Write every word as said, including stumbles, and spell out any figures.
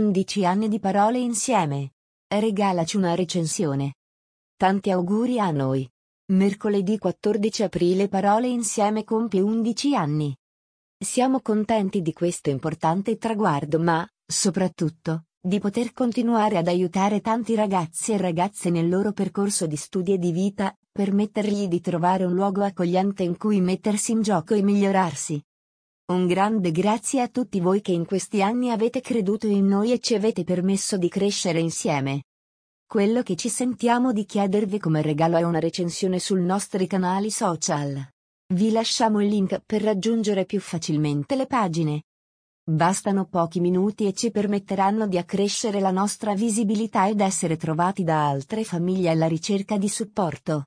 undici anni di Parole Insieme. Regalaci una recensione. Tanti auguri a noi. Mercoledì quattordici aprile Parole Insieme compie undici anni. Siamo contenti di questo importante traguardo, ma, soprattutto, di poter continuare ad aiutare tanti ragazzi e ragazze nel loro percorso di studi e di vita, permettergli di trovare un luogo accogliente in cui mettersi in gioco e migliorarsi. Un grande grazie a tutti voi che in questi anni avete creduto in noi e ci avete permesso di crescere insieme. Quello che ci sentiamo di chiedervi come regalo è una recensione sui nostri canali social. Vi lasciamo il link per raggiungere più facilmente le pagine. Bastano pochi minuti e ci permetteranno di accrescere la nostra visibilità ed essere trovati da altre famiglie alla ricerca di supporto.